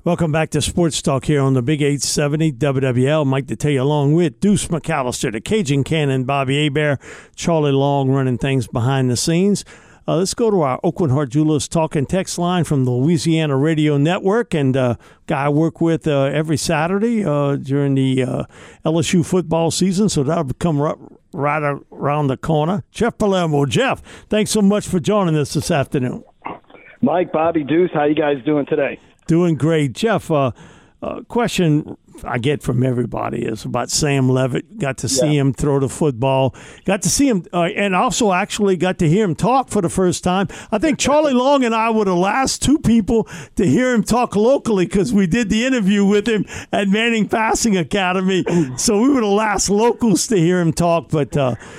Welcome back to Sports Talk here on the Big 870 WWL. Mike Detillier along with Deuce McAllister, the Cajun Cannon, Bobby Hebert, Charlie Long running things behind the scenes. Let's go to our Oakland Heart Jewelers talk and text line from the Louisiana Radio Network. And guy I work with every Saturday during the LSU football season, so that'll come right around the corner. Jeff Palermo. Jeff, thanks so much for joining us this afternoon. Mike, Bobby, Deuce, how you guys doing today? Doing great. Jeff, question I get from everybody is about Sam Levitt. Got to see him throw the football. Got to see him and also actually got to hear him talk for the first time. I think Charlie Long and I were the last two people to hear him talk locally because we did the interview with him at Manning Passing Academy. So we were the last locals to hear him talk. But,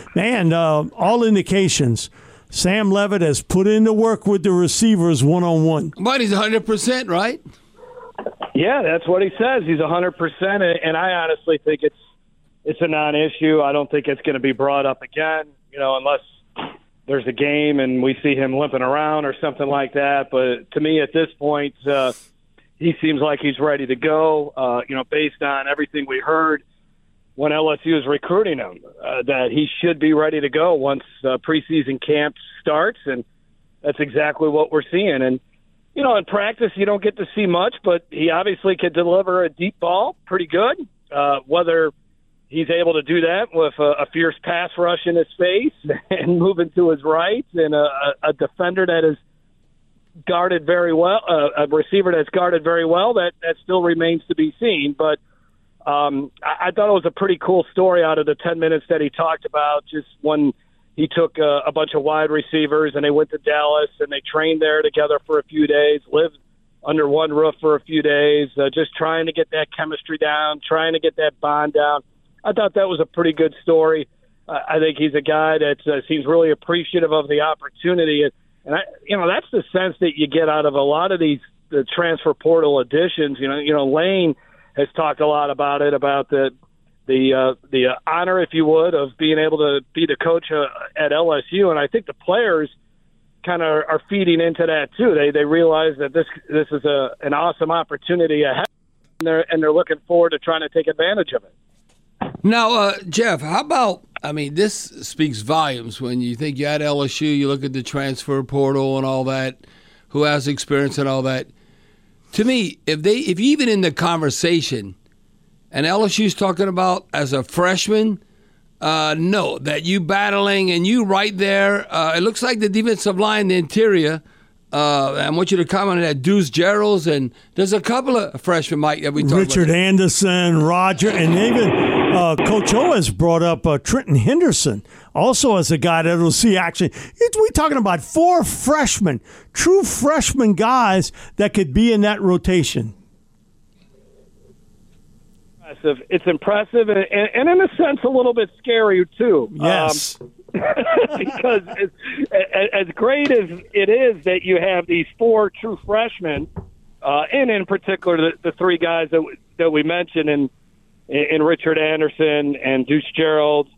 all indications – Sam Levitt has put in the work with the receivers one-on-one. But he's 100%, right? Yeah, that's what he says. He's 100%, and I honestly think it's a non-issue. I don't think it's going to be brought up again, unless there's a game and we see him limping around or something like that. But to me, at this point, he seems like he's ready to go, based on everything we heard when LSU is recruiting him, that he should be ready to go once preseason camp starts, and that's exactly what we're seeing. And, in practice you don't get to see much, but he obviously could deliver a deep ball pretty good. Whether he's able to do that with a fierce pass rush in his face and moving to his right and a defender that is guarded very well, a receiver that's guarded very well, that still remains to be seen. But I thought it was a pretty cool story out of the 10 minutes that he talked about, just when he took a bunch of wide receivers and they went to Dallas and they trained there together for a few days, lived under one roof for a few days, just trying to get that chemistry down, trying to get that bond down. I thought that was a pretty good story. I think he's a guy that seems really appreciative of the opportunity. And that's the sense that you get out of a lot of the transfer portal additions. Lane has talked a lot about it, about the honor, if you would, of being able to be the coach at LSU. And I think the players kind of are feeding into that too. They realize that this is an awesome opportunity ahead, and they're looking forward to trying to take advantage of it. Now, Jeff, how about, this speaks volumes when you think you're at LSU, you look at the transfer portal and all that, who has experience and all that. To me, if even in the conversation, and LSU's talking about as a freshman, no, that you battling and you right there. It looks like the defensive line, the interior. I want you to comment on that. Deuce Gerald's, and there's a couple of freshmen, Mike, that we talked about. Richard Anderson, Roger, and even Coach O has brought up Trenton Henderson, also as a guy that will see action. We're talking about 4 freshmen, true freshman guys that could be in that rotation. It's impressive, and in a sense, a little bit scary too. Yes. Because as great as it is that you have these 4 true freshmen, and in particular the 3 guys that we mentioned in Richard Anderson and Deuce Gerald,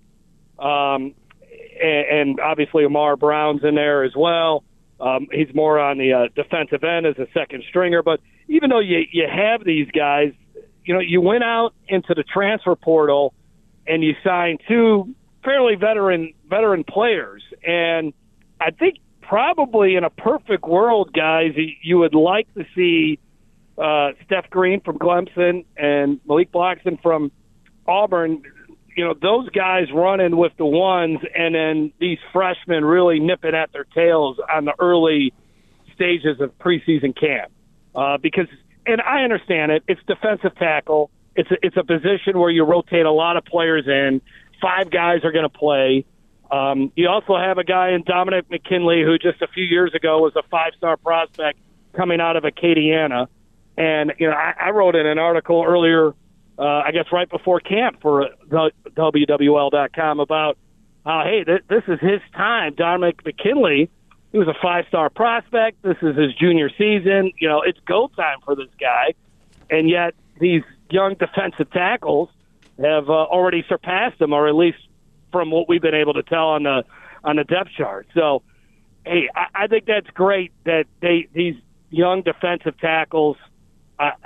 and obviously Amar Brown's in there as well. He's more on the defensive end as a second stringer. But even though you have these guys, you went out into the transfer portal and you signed 2 fairly veteran players. And I think probably in a perfect world, guys, you would like to see Steph Green from Clemson and Malik Blackson from Auburn, those guys running with the ones, and then these freshmen really nipping at their tails on the early stages of preseason camp. Because, and I understand it, it's defensive tackle. It's a position where you rotate a lot of players in. 5 guys are going to play. You also have a guy in Dominic McKinley who just a few years ago was a 5-star prospect coming out of Acadiana. And, I wrote in an article earlier, I guess right before camp for WWL.com about how, hey, this is his time. Dominic McKinley, he was a 5-star prospect. This is his junior season. It's go time for this guy. And yet these young defensive tackles have already surpassed him, or at least from what we've been able to tell on the depth chart. So, hey, I think that's great that these young defensive tackles,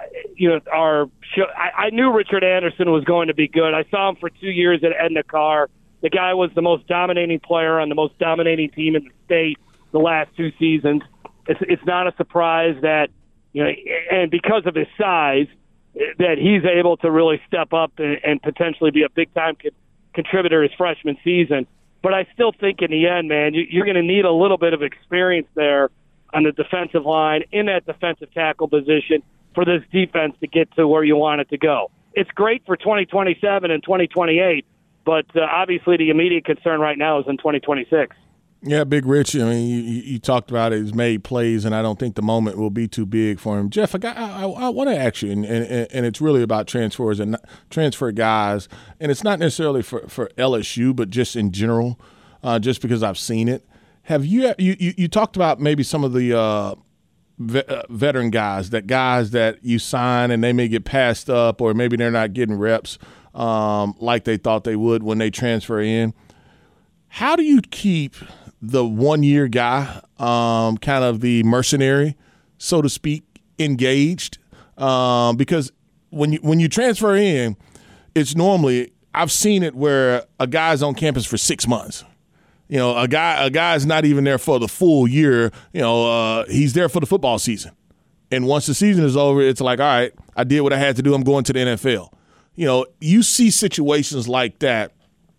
I knew Richard Anderson was going to be good. I saw him for 2 years at Edna Carr. The guy was the most dominating player on the most dominating team in the state the last 2 seasons. It's not a surprise that, and because of his size, that he's able to really step up and potentially be a big-time contributor his freshman season. But I still think in the end, man, you're going to need a little bit of experience there on the defensive line, in that defensive tackle position, for this defense to get to where you want it to go. It's great for 2027 and 2028, but obviously the immediate concern right now is in 2026. Yeah, Big Rich, I mean, you talked about it. He's made plays, and I don't think the moment will be too big for him. Jeff, I want to ask you, and it's really about transfers and transfer guys, and it's not necessarily for LSU, but just in general, just because I've seen it. Have you talked about maybe some of the veteran guys that you sign and they may get passed up, or maybe they're not getting reps like they thought they would when they transfer in. How do you keep the 1 year guy, kind of the mercenary, so to speak, engaged? Because when you transfer in, it's normally, I've seen it where a guy's on campus for 6 months. A guy's not even there for the full year. He's there for the football season. And once the season is over, it's like, all right, I did what I had to do. I'm going to the NFL. You see situations like that,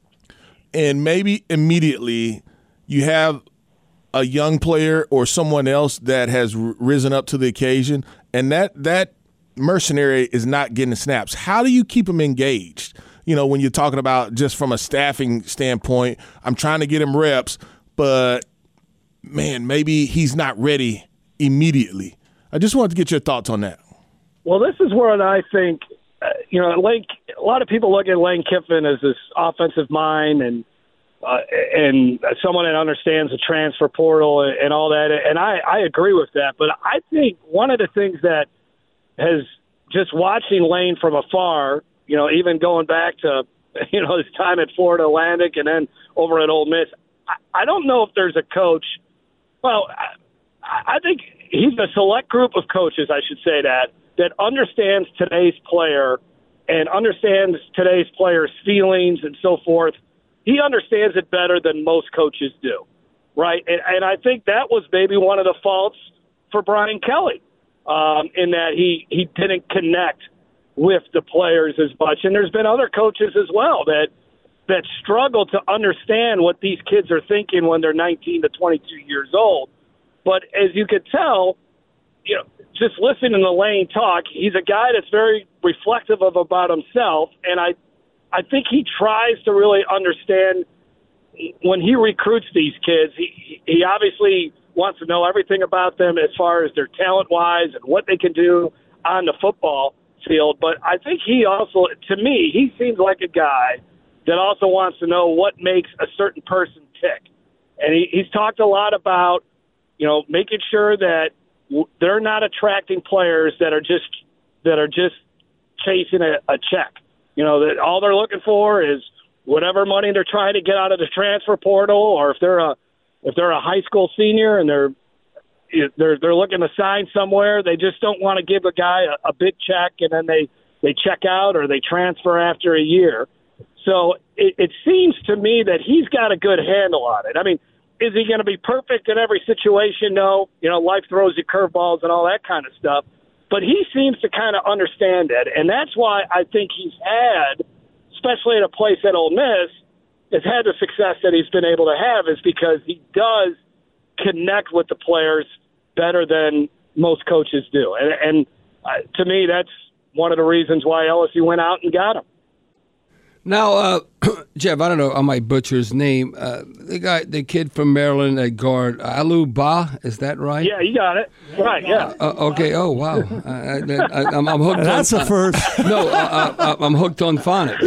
and maybe immediately you have a young player or someone else that has risen up to the occasion, and that mercenary is not getting snaps. How do you keep them engaged? When you're talking about just from a staffing standpoint, I'm trying to get him reps, but, man, maybe he's not ready immediately. I just wanted to get your thoughts on that. Well, this is where I think, Lane, a lot of people look at Lane Kiffin as this offensive mind and someone that understands the transfer portal and all that, and I agree with that. But I think one of the things that has, just watching Lane from afar, even going back to, his time at Florida Atlantic and then over at Ole Miss, I don't know if there's a coach. Well, I think he's a select group of coaches, I should say, that understands today's player and understands today's player's feelings and so forth. He understands it better than most coaches do, right? And I think that was maybe one of the faults for Brian Kelly, in that he didn't connect with the players as much. And there's been other coaches as well that struggle to understand what these kids are thinking when they're 19 to 22 years old. But as you could tell, just listening to Lane talk, he's a guy that's very reflective about himself. And I think he tries to really understand when he recruits these kids. He obviously wants to know everything about them as far as their talent-wise and what they can do on the football field. But I think he also, to me, he seems like a guy that also wants to know what makes a certain person tick. And he's talked a lot about, making sure that they're not attracting players that are just chasing a check. That all they're looking for is whatever money they're trying to get out of the transfer portal, or if they're a high school senior and they're looking to sign somewhere, they just don't want to give a guy a big check and then they check out or they transfer after a year. So it seems to me that he's got a good handle on it. I mean, is he going to be perfect in every situation? No. Life throws you curveballs and all that kind of stuff. But he seems to kind of understand it, and that's why I think he's had, especially at a place at Ole Miss, has had the success that he's been able to have, is because he does connect with the players better than most coaches do. And to me, that's one of the reasons why LSU went out and got him. Now, Jeff, I don't know, I might butcher his name. The kid from Maryland at guard, Alou Ba, is that right? Yeah, you got it. Right, yeah. Okay, oh, wow. I'm hooked. That's a first. No, I'm hooked on phonics.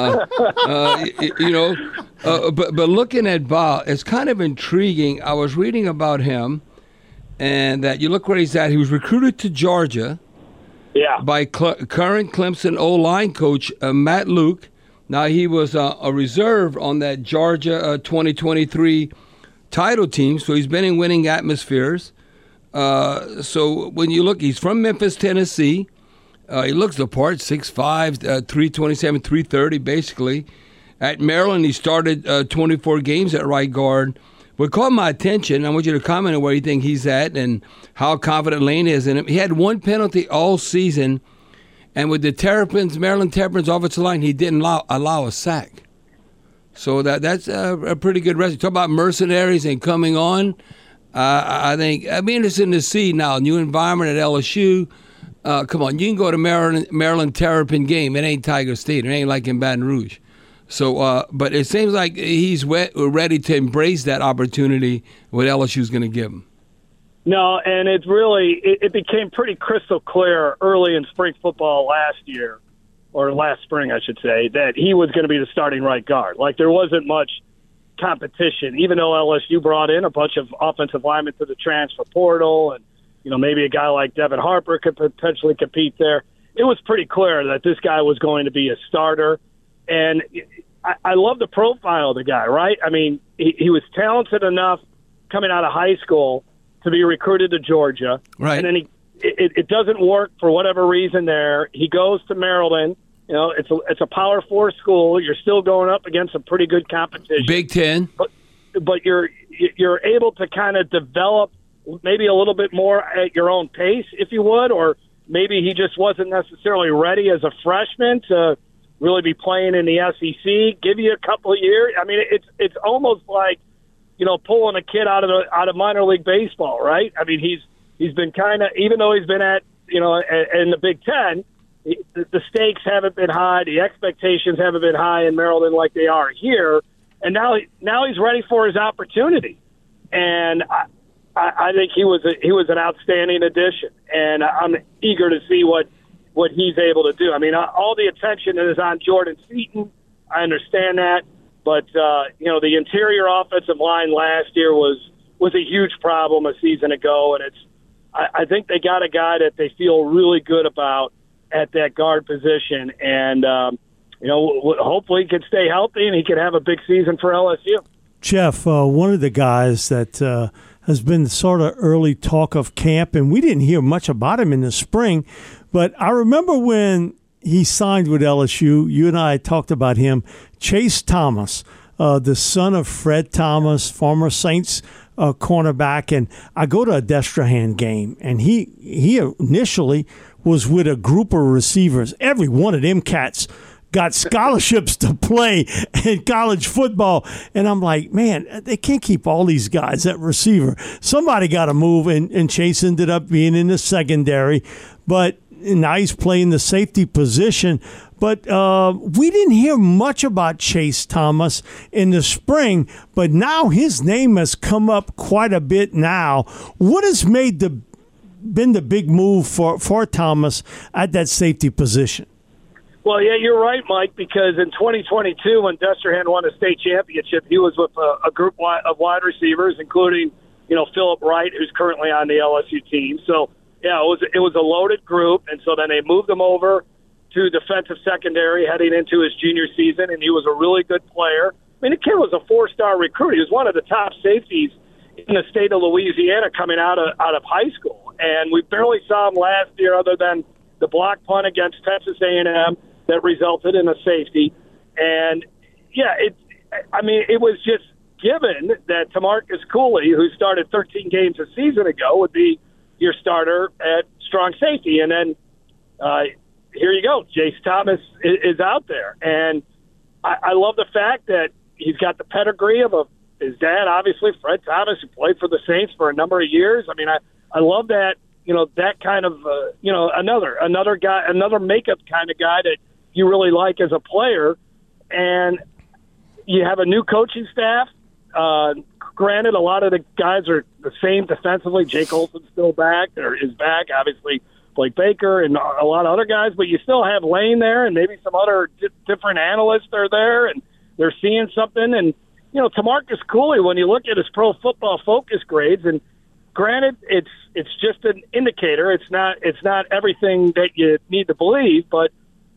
But looking at Ba, it's kind of intriguing. I was reading about him, and that you look where he's at. He was recruited to Georgia by current Clemson O-line coach Matt Luke. Now, he was a reserve on that Georgia 2023 title team, so he's been in winning atmospheres. So when you look, he's from Memphis, Tennessee. He looks the part, 6'5", 327, 330, basically. At Maryland, he started 24 games at right guard. What caught my attention, I want you to comment on where you think he's at and how confident Lane is in him. He had one penalty all season, and with the Maryland Terrapins offensive line, he didn't allow a sack. So that's a pretty good resume. Talk about mercenaries and coming on. I think I'd be interested to see now, new environment at LSU. Come on, you can go to Maryland Terrapin game. It ain't Tiger State. It ain't like in Baton Rouge. So, but it seems like he's ready to embrace that opportunity, what LSU's going to give him. No, and it became pretty crystal clear early in spring football last year, or last spring, I should say, that he was going to be the starting right guard. Like, there wasn't much competition, even though LSU brought in a bunch of offensive linemen to the transfer portal, and maybe a guy like Devin Harper could potentially compete there. It was pretty clear that this guy was going to be a starter. And I love the profile of the guy, right? I mean, he was talented enough coming out of high school to be recruited to Georgia. Right. And then it doesn't work for whatever reason there. He goes to Maryland. It's a Power 4 school. You're still going up against some pretty good competition. Big Ten. But you're able to kind of develop maybe a little bit more at your own pace, if you would, or maybe he just wasn't necessarily ready as a freshman to really be playing in the SEC, give you a couple of years. I mean, it's almost like, pulling a kid out of minor league baseball, right? I mean, he's been kind of, even though he's been at, in the Big Ten, the stakes haven't been high, the expectations haven't been high in Maryland like they are here, and now he's ready for his opportunity. And I think he was an outstanding addition, and I'm eager to see what he's able to do. I mean, all the attention is on Jordan Seaton. I understand that, but the interior offensive line last year was a huge problem a season ago, and I think they got a guy that they feel really good about at that guard position, and hopefully he can stay healthy and he can have a big season for LSU. Jeff, one of the guys that has been sort of early talk of camp, and we didn't hear much about him in the spring, but I remember when he signed with LSU, you and I talked about him, Chase Thomas, the son of Fred Thomas, former Saints cornerback, and I go to a Destrehan game, and he initially was with a group of receivers. Every one of them cats got scholarships to play in college football. And I'm like, man, they can't keep all these guys at receiver. Somebody got to move, and Chase ended up being in the secondary. But now he's playing the safety position. But we didn't hear much about Chase Thomas in the spring, but now his name has come up quite a bit now. What has been the big move for Thomas at that safety position? Well, yeah, you're right, Mike, because in 2022, when Destrehan won a state championship, he was with a group of wide receivers, including, Philip Wright, who's currently on the LSU team. So, yeah, it was a loaded group, and so then they moved him over to defensive secondary heading into his junior season, and he was a really good player. I mean, the kid was a 4-star recruit. He was one of the top safeties in the state of Louisiana coming out of high school, and we barely saw him last year other than the block punt against Texas A&M that resulted in a safety. And, yeah, it was just given that Tamarcus Cooley, who started 13 games a season ago, would be your starter at strong safety. And then here you go. Chase Thomas is out there. And I love the fact that he's got the pedigree of his dad, obviously, Fred Thomas, who played for the Saints for a number of years. I mean, I love that, that kind of, another guy, another makeup kind of guy that you really like as a player. And you have a new coaching staff. Granted, a lot of the guys are the same defensively. Jake Olson's still back, or is back, obviously. Blake Baker and a lot of other guys, but you still have Lane there, and maybe some other different analysts are there, and they're seeing something. And Tamarcus Cooley, when you look at his Pro Football Focus grades, and granted, it's just an indicator. It's not everything that you need to believe, but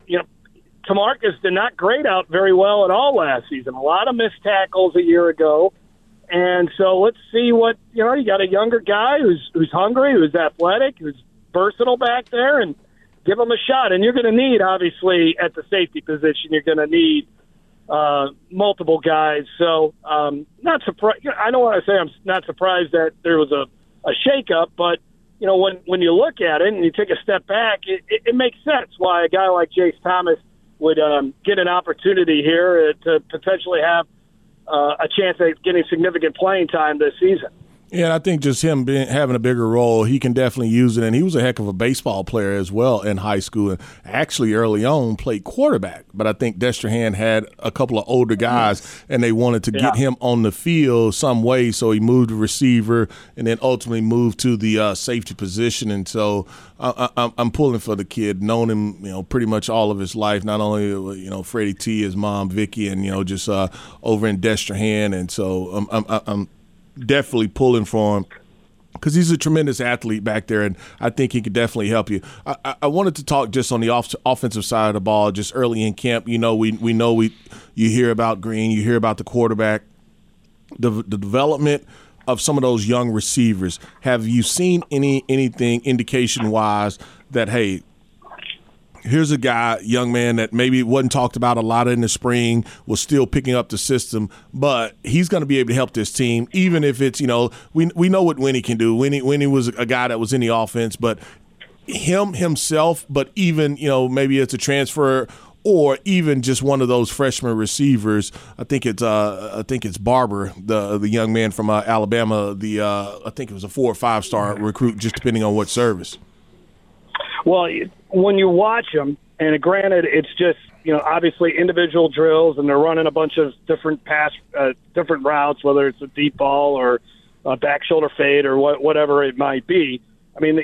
Tamarcus did not grade out very well at all last season. A lot of missed tackles a year ago. And so let's see what, you got a younger guy who's hungry, who's athletic, who's versatile back there. And give him a shot. And you're going to need, obviously, at the safety position, you're going to need multiple guys. So not surprised. I don't want to say I'm not surprised that there was a shakeup, but when you look at it and you take a step back, it makes sense why a guy like Jace Thomas would get an opportunity here to potentially have a chance at getting significant playing time this season. Yeah, and I think just him having a bigger role, he can definitely use it. And he was a heck of a baseball player as well in high school. And actually, early on, played quarterback. But I think Destrehan had a couple of older guys, and they wanted to get him on the field some way. So he moved to receiver and then ultimately moved to the safety position. And so I'm pulling for the kid, known him, pretty much all of his life. Not only, Freddie T, his mom, Vicky, and, just over in Destrehan. And so I'm definitely pulling for him because he's a tremendous athlete back there, and I think he could definitely help you. I wanted to talk just on the offensive side of the ball, just early in camp. You hear about Green, you hear about the quarterback, the development of some of those young receivers. Have you seen anything indication-wise that, hey, here's a guy, young man, that maybe wasn't talked about a lot in the spring, was still picking up the system, but he's going to be able to help this team, even if it's, we know what Winnie can do. Winnie was a guy that was in the offense, but himself, but even, maybe it's a transfer or even just one of those freshman receivers. I think it's Barber, the young man from Alabama. I think it was a 4 or 5 star recruit, just depending on what service. Well, when you watch them, and granted, it's just, obviously individual drills, and they're running a bunch of different different routes, whether it's a deep ball or a back shoulder fade or whatever it might be. I mean,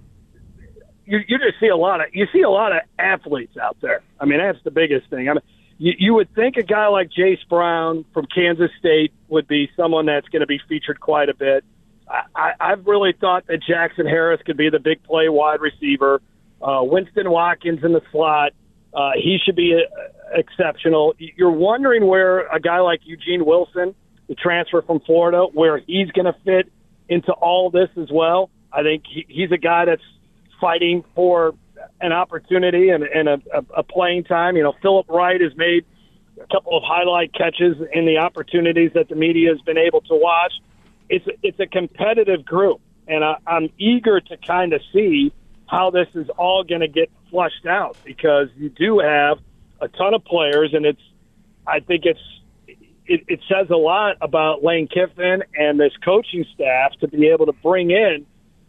you just see a lot of athletes out there. I mean, that's the biggest thing. I mean, you would think a guy like Jace Brown from Kansas State would be someone that's going to be featured quite a bit. I've really thought that Jackson Harris could be the big play wide receiver. Winston Watkins in the slot, he should be exceptional. You're wondering where a guy like Eugene Wilson, the transfer from Florida, where he's going to fit into all this as well. I think he's a guy that's fighting for an opportunity and a playing time. Phillip Wright has made a couple of highlight catches in the opportunities that the media has been able to watch. It's a competitive group, and I'm eager to kind of see how this is all going to get flushed out, because you do have a ton of players, and I think it says a lot about Lane Kiffin and this coaching staff to be able to bring in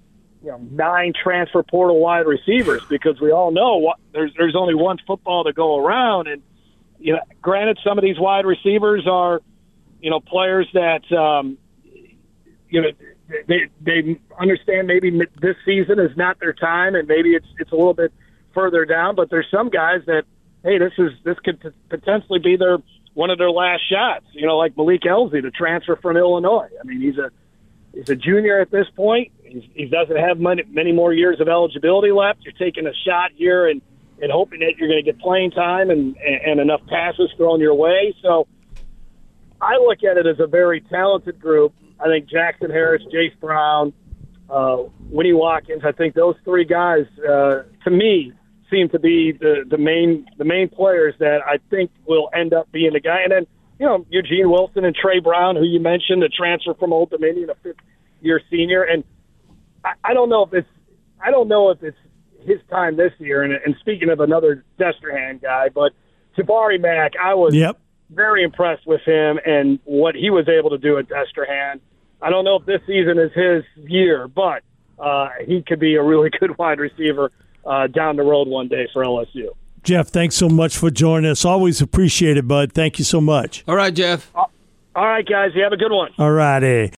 9 transfer portal wide receivers, because we all know there's only one football to go around, and granted, some of these wide receivers are players that they understand maybe this season is not their time, and maybe it's a little bit further down. But there's some guys that, hey, this could potentially be one of their last shots. Like Malik Elzy, the transfer from Illinois. I mean, he's a junior at this point. He doesn't have many more years of eligibility left. You're taking a shot here and hoping that you're going to get playing time and enough passes thrown your way. So I look at it as a very talented group. I think Jackson Harris, Jace Brown, Winnie Watkins, I think those 3 guys, to me, seem to be the main players that I think will end up being the guy. And then, Eugene Wilson and Trey Brown, who you mentioned, the transfer from Old Dominion, a 5th-year senior. And I don't know if it's his time this year. And speaking of another Destrehan guy, but Jabari Mack, I was very impressed with him and what he was able to do at Destrehan. I don't know if this season is his year, but he could be a really good wide receiver down the road one day for LSU. Jeff, thanks so much for joining us. Always appreciate it, bud. Thank you so much. All right, Jeff. All right, guys. You have a good one. All righty.